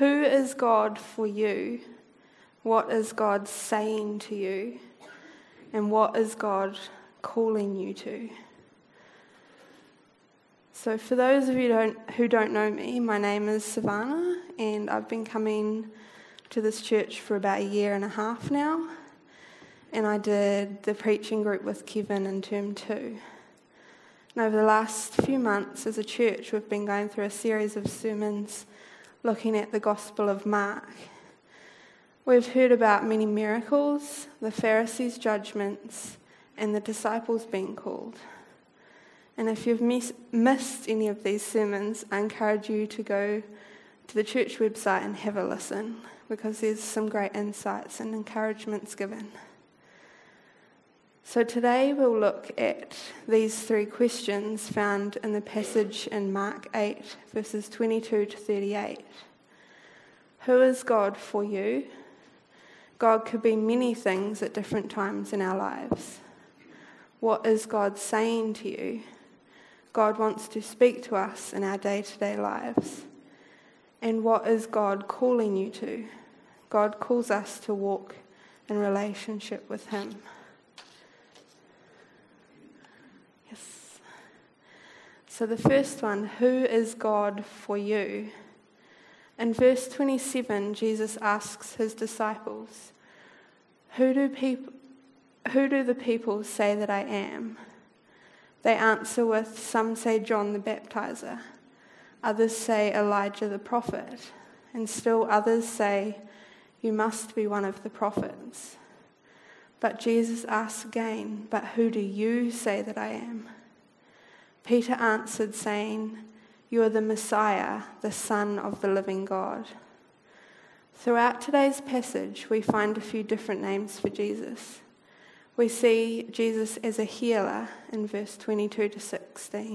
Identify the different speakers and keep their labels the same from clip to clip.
Speaker 1: Who is God for you? What is God saying to you? And what is God calling you to? So for those of you who don't know me, my name is Savannah, and I've been coming to this church for about a year and a half now. And I did the preaching group with Kevin in term 2. And over the last few months as a church, we've been going through a series of sermons looking at the Gospel of Mark. We've heard about many miracles, the Pharisees' judgments, and the disciples being called. And if you've missed any of these sermons, I encourage you to go to the church website and have a listen, because there's some great insights and encouragements given. So today we'll look at these 3 questions found in the passage in Mark 8, verses 22 to 38. Who is God for you? God could be many things at different times in our lives. What is God saying to you? God wants to speak to us in our day-to-day lives. And what is God calling you to? God calls us to walk in relationship with Him. Yes. So the first one, who is God for you? In verse 27, Jesus asks his disciples, Who do the people say that I am? They answer with, some say John the Baptizer, others say Elijah the prophet, and still others say, you must be one of the prophets. But Jesus asks again, but who do you say that I am? Peter answered, saying, you are the Messiah, the Son of the living God. Throughout today's passage, we find a few different names for Jesus. We see Jesus as a healer in verse 22 to 16.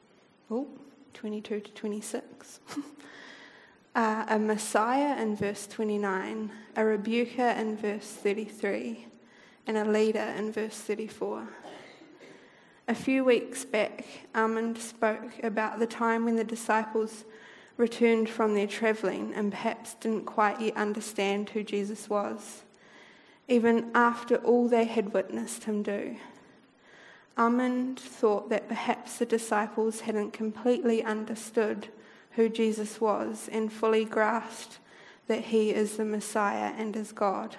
Speaker 1: 22 to 26. A Messiah in verse 29, a rebuker in verse 33, and a leader in verse 34. A few weeks back, Armand spoke about the time when the disciples returned from their travelling and perhaps didn't quite yet understand who Jesus was, even after all they had witnessed him do. Armand thought that perhaps the disciples hadn't completely understood who Jesus was and fully grasped that he is the Messiah and is God.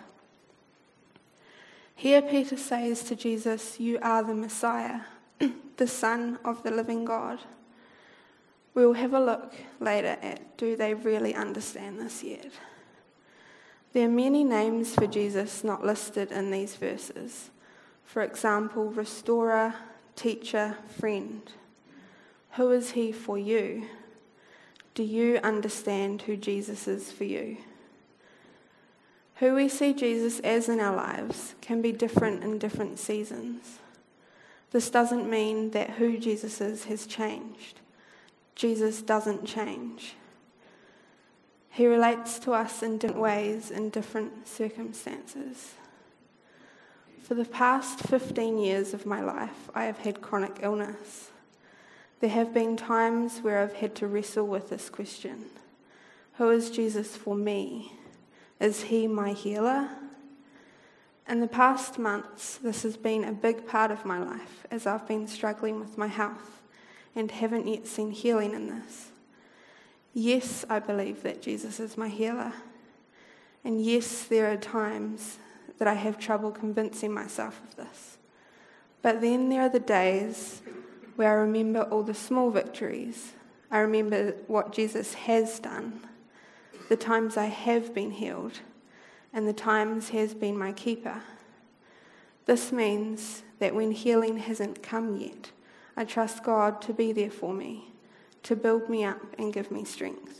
Speaker 1: Here Peter says to Jesus, you are the Messiah, the Son of the living God. We will have a look later at, do they really understand this yet? There are many names for Jesus not listed in these verses. For example, restorer, teacher, friend. Who is he for you? Do you understand who Jesus is for you? Who we see Jesus as in our lives can be different in different seasons. This doesn't mean that who Jesus is has changed. Jesus doesn't change. He relates to us in different ways in different circumstances. For the past 15 years of my life, I have had chronic illness. There have been times where I've had to wrestle with this question. Who is Jesus for me? Is he my healer? In the past months, this has been a big part of my life as I've been struggling with my health and haven't yet seen healing in this. Yes, I believe that Jesus is my healer. And yes, there are times that I have trouble convincing myself of this. But then there are the days where I remember all the small victories. I remember what Jesus has done, the times I have been healed, and the times he has been my keeper. This means that when healing hasn't come yet, I trust God to be there for me, to build me up and give me strength.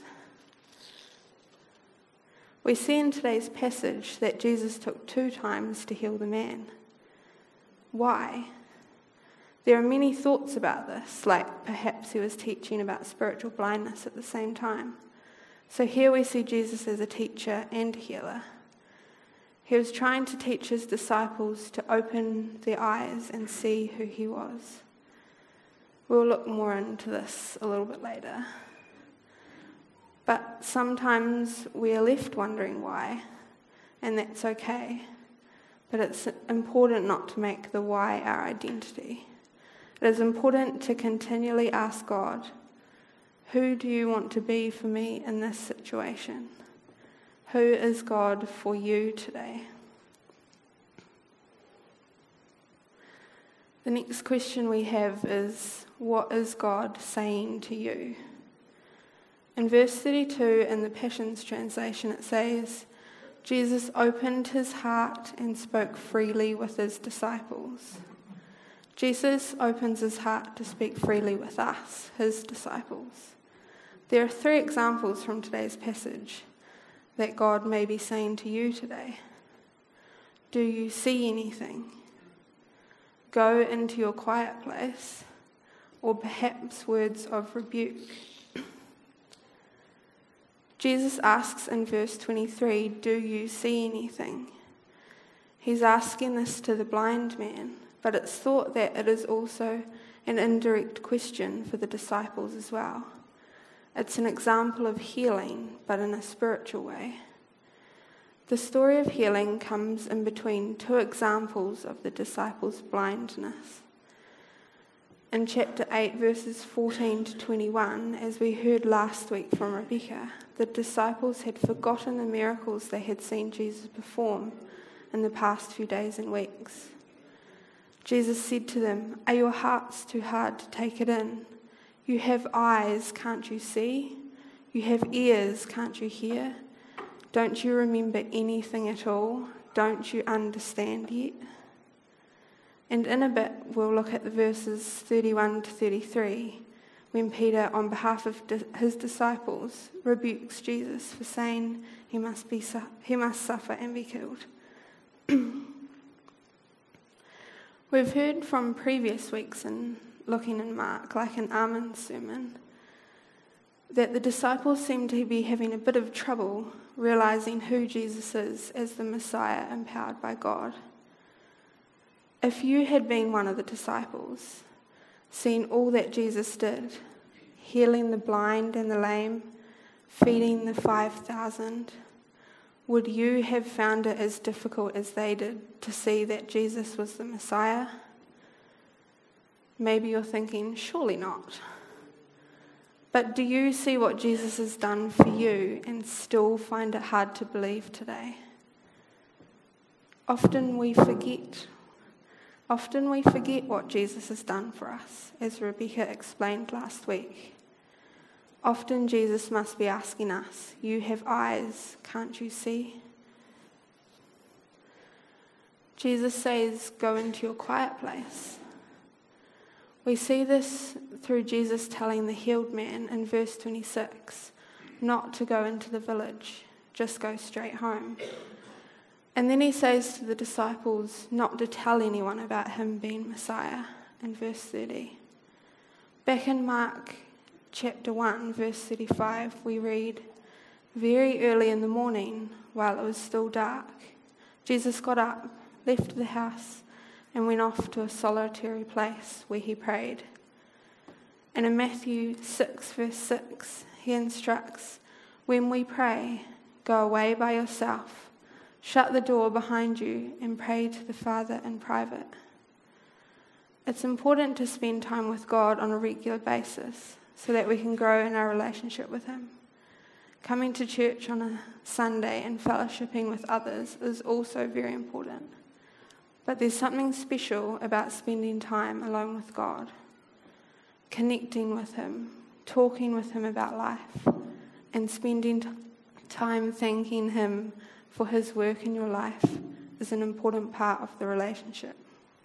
Speaker 1: We see in today's passage that Jesus took 2 times to heal the man. Why? There are many thoughts about this, like perhaps he was teaching about spiritual blindness at the same time. So here we see Jesus as a teacher and healer. He was trying to teach his disciples to open their eyes and see who he was. We'll look more into this a little bit later. But sometimes we are left wondering why, and that's okay. But it's important not to make the why our identity. It is important to continually ask God, who do you want to be for me in this situation? Who is God for you today? The next question we have is, what is God saying to you? In verse 32 in the Passions Translation it says, Jesus opened his heart and spoke freely with his disciples. Jesus opens his heart to speak freely with us, his disciples. There are 3 examples from today's passage that God may be saying to you today. Do you see anything? Go into your quiet place, or perhaps words of rebuke. Jesus asks in verse 23, do you see anything? He's asking this to the blind man, but it's thought that it is also an indirect question for the disciples as well. It's an example of healing, but in a spiritual way. The story of healing comes in between 2 examples of the disciples' blindness. In chapter 8, verses 14 to 21, as we heard last week from Rebecca, the disciples had forgotten the miracles they had seen Jesus perform in the past few days and weeks. Jesus said to them, "Are your hearts too hard to take it in? You have eyes, can't you see? You have ears, can't you hear? Don't you remember anything at all? Don't you understand yet?" And in a bit, we'll look at the verses 31 to 33, when Peter, on behalf of his disciples, rebukes Jesus for saying he must suffer and be killed. We've heard from previous weeks in looking in Mark, like an Armin sermon, that the disciples seem to be having a bit of trouble realising who Jesus is as the Messiah empowered by God. If you had been one of the disciples, seen all that Jesus did, healing the blind and the lame, feeding the 5,000, would you have found it as difficult as they did to see that Jesus was the Messiah? Maybe you're thinking, surely not. But do you see what Jesus has done for you and still find it hard to believe today? Often we forget what Jesus has done for us, as Rebecca explained last week. Often Jesus must be asking us, you have eyes, can't you see? Jesus says, go into your quiet place. We see this through Jesus telling the healed man in verse 26 not to go into the village, just go straight home. And then he says to the disciples not to tell anyone about him being Messiah in verse 30. Back in Mark chapter 1, verse 35, we read, very early in the morning, while it was still dark, Jesus got up, left the house, and went off to a solitary place where he prayed. And in Matthew 6, verse 6, he instructs, when we pray, go away by yourself, shut the door behind you, and pray to the Father in private. It's important to spend time with God on a regular basis so that we can grow in our relationship with him. Coming to church on a Sunday and fellowshipping with others is also very important. But there's something special about spending time alone with God, connecting with him, talking with him about life, and spending time thanking him for his work in your life is an important part of the relationship.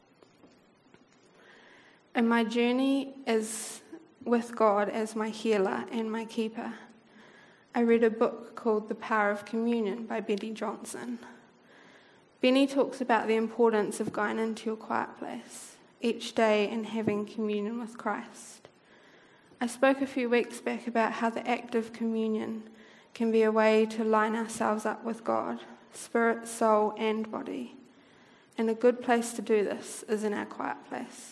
Speaker 1: In my journey with God as my healer and my keeper, I read a book called The Power of Communion by Benny Johnson. Benny talks about the importance of going into your quiet place each day and having communion with Christ. I spoke a few weeks back about how the act of communion can be a way to line ourselves up with God, spirit, soul, and body. And a good place to do this is in our quiet place.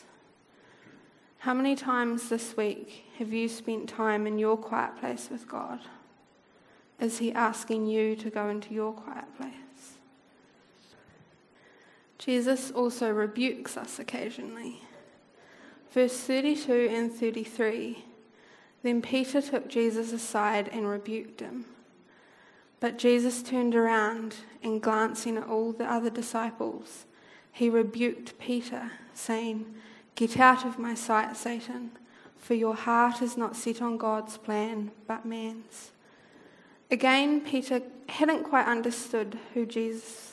Speaker 1: How many times this week have you spent time in your quiet place with God? Is he asking you to go into your quiet place? Jesus also rebukes us occasionally. Verse 32 and 33, then Peter took Jesus aside and rebuked him. But Jesus turned around and glancing at all the other disciples, he rebuked Peter, saying, "Get out of my sight, Satan, for your heart is not set on God's plan, but man's." Again, Peter hadn't quite understood Jesus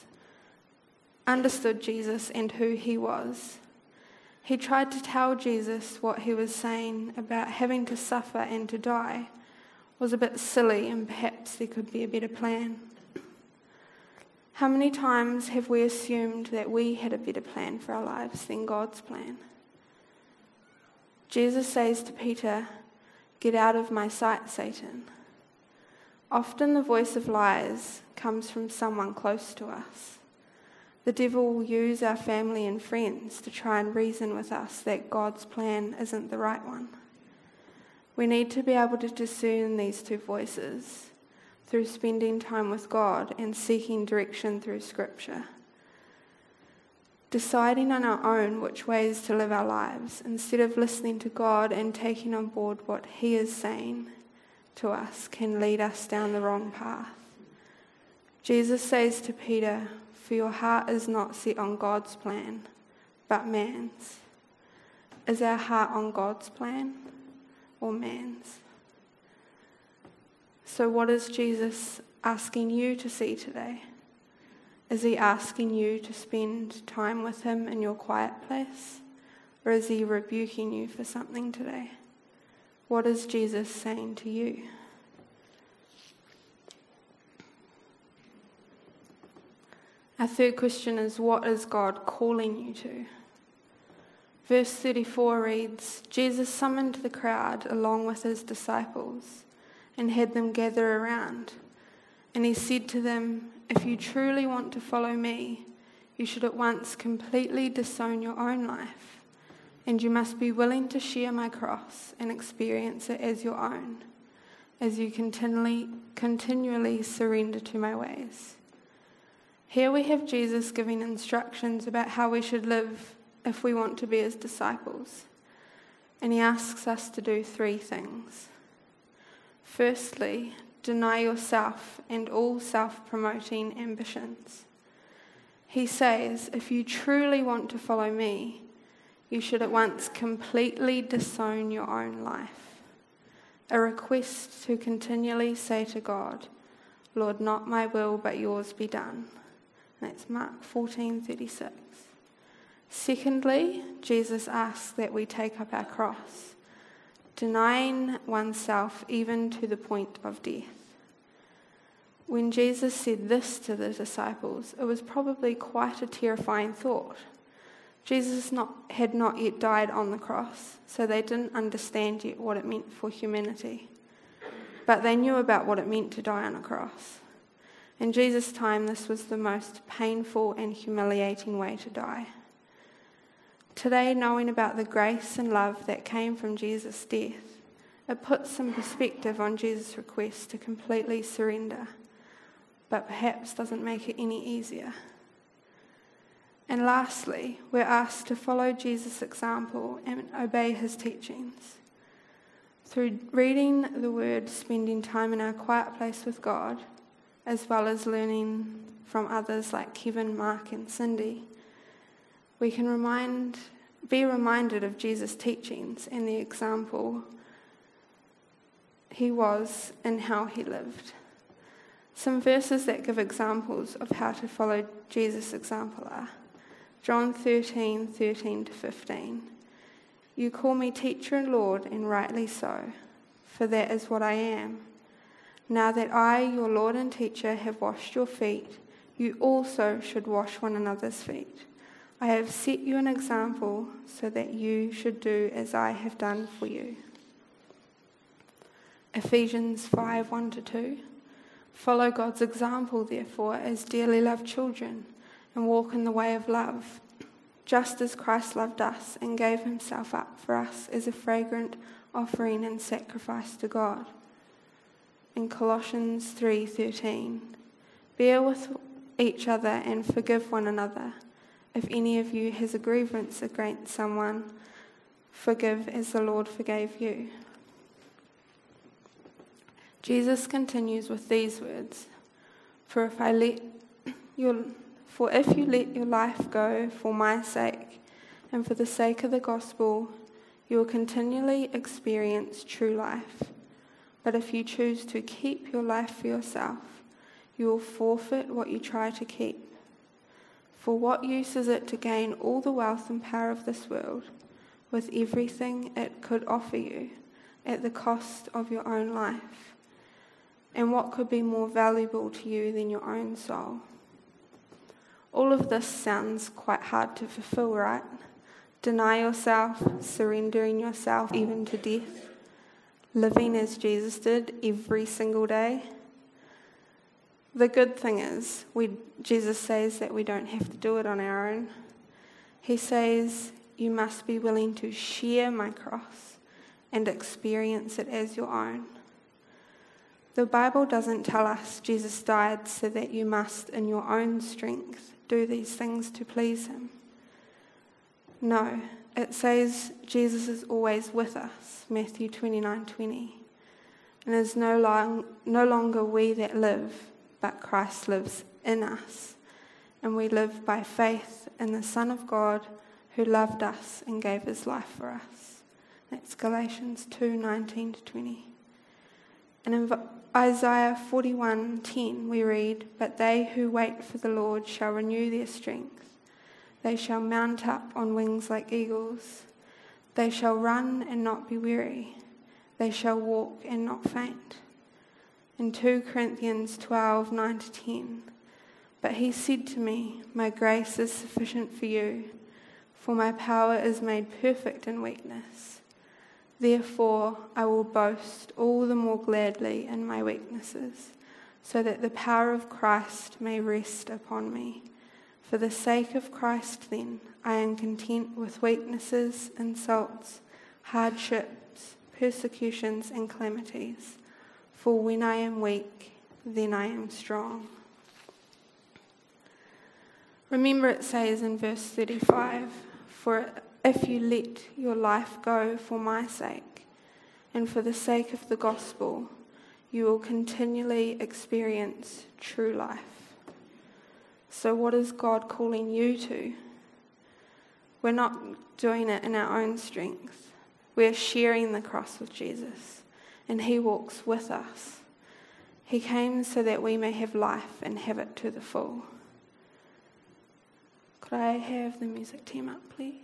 Speaker 1: and who he was. He tried to tell Jesus what he was saying about having to suffer and to die was a bit silly, and perhaps there could be a better plan. How many times have we assumed that we had a better plan for our lives than God's plan? Jesus says to Peter, "Get out of my sight, Satan." Often the voice of lies comes from someone close to us. The devil will use our family and friends to try and reason with us that God's plan isn't the right one. We need to be able to discern these two voices through spending time with God and seeking direction through Scripture. Deciding on our own which ways to live our lives instead of listening to God and taking on board what He is saying to us can lead us down the wrong path. Jesus says to Peter, "For your heart is not set on God's plan, but man's." Is our heart on God's plan or man's? So what is Jesus asking you to see today? Is he asking you to spend time with him in your quiet place? Or is he rebuking you for something today? What is Jesus saying to you? Our third question is, what is God calling you to? Verse 34 reads, Jesus summoned the crowd along with his disciples and had them gather around. And he said to them, "If you truly want to follow me, you should at once completely disown your own life, and you must be willing to share my cross and experience it as your own, as you continually surrender to my ways." Here we have Jesus giving instructions about how we should live if we want to be his disciples. And he asks us to do three things. Firstly, deny yourself and all self-promoting ambitions. He says, if you truly want to follow me, you should at once completely disown your own life. A request to continually say to God, "Lord, not my will, but yours be done." That's Mark 14:36. Secondly, Jesus asks that we take up our cross, denying oneself even to the point of death. When Jesus said this to the disciples, it was probably quite a terrifying thought. Jesus had not yet died on the cross, so they didn't understand yet what it meant for humanity. But they knew about what it meant to die on a cross. In Jesus' time, this was the most painful and humiliating way to die. Today, knowing about the grace and love that came from Jesus' death, it puts some perspective on Jesus' request to completely surrender, but perhaps doesn't make it any easier. And lastly, we're asked to follow Jesus' example and obey his teachings. Through reading the Word, spending time in our quiet place with God, as well as learning from others like Kevin, Mark and Cindy, we can be reminded of Jesus' teachings and the example he was and how he lived. Some verses that give examples of how to follow Jesus' example are John 13:13-15. You call me teacher and Lord, and rightly so, for that is what I am. Now that I, your Lord and teacher, have washed your feet, you also should wash one another's feet. I have set you an example so that you should do as I have done for you. Ephesians 5:1-2. Follow God's example, therefore, as dearly loved children, and walk in the way of love, just as Christ loved us and gave himself up for us as a fragrant offering and sacrifice to God. In Colossians 3:13, bear with each other and forgive one another. If any of you has a grievance against someone, forgive as the Lord forgave you. Jesus continues with these words, For if you let your life go for my sake and for the sake of the gospel, you will continually experience true life. But if you choose to keep your life for yourself, you will forfeit what you try to keep. For what use is it to gain all the wealth and power of this world, with everything it could offer you, at the cost of your own life? And what could be more valuable to you than your own soul? All of this sounds quite hard to fulfill, right? Deny yourself, surrendering yourself even to death, living as Jesus did every single day. The good thing is, Jesus says that we don't have to do it on our own. He says, you must be willing to share my cross and experience it as your own. The Bible doesn't tell us Jesus died so that you must, in your own strength, do these things to please him. No, it says Jesus is always with us, Matthew 29:20, and it is no longer we that live, but Christ lives in us, and we live by faith in the Son of God who loved us and gave his life for us. That's Galatians 2:19-20. And in Isaiah 41:10 we read, But they who wait for the Lord shall renew their strength. They shall mount up on wings like eagles. They shall run and not be weary. They shall walk and not faint. In 2 Corinthians 12:9-10, But he said to me, My grace is sufficient for you, for my power is made perfect in weakness. Therefore I will boast all the more gladly in my weaknesses, so that the power of Christ may rest upon me. For the sake of Christ, then, I am content with weaknesses, insults, hardships, persecutions, and calamities. For when I am weak, then I am strong. Remember it says in verse 35, For if you let your life go for my sake, and for the sake of the gospel, you will continually experience true life. So what is God calling you to? We're not doing it in our own strength. We're sharing the cross with Jesus, and he walks with us. He came so that we may have life and have it to the full. Could I have the music team up, please?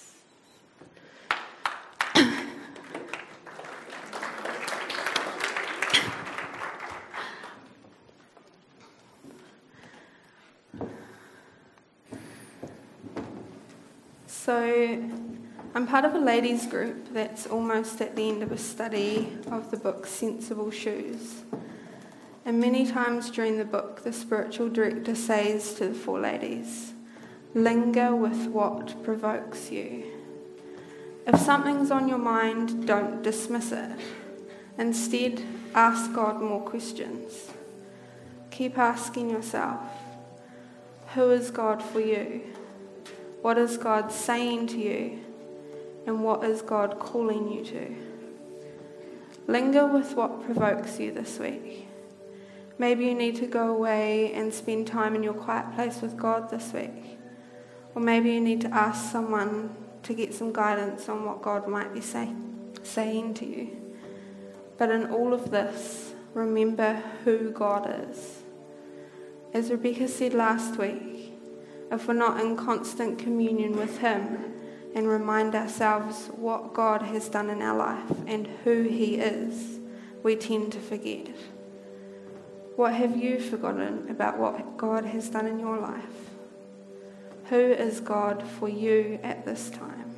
Speaker 1: So I'm part of a ladies group that's almost at the end of a study of the book Sensible Shoes. And many times during the book, the spiritual director says to the four ladies, linger with what provokes you. If something's on your mind, don't dismiss it. Instead, ask God more questions. Keep asking yourself, who is God for you? What is God saying to you? And what is God calling you to? Linger with what provokes you this week. Maybe you need to go away and spend time in your quiet place with God this week. Or maybe you need to ask someone to get some guidance on what God might be saying to you. But in all of this, remember who God is. As Rebecca said last week, if we're not in constant communion with him and remind ourselves what God has done in our life and who he is, we tend to forget. What have you forgotten about what God has done in your life? Who is God for you at this time?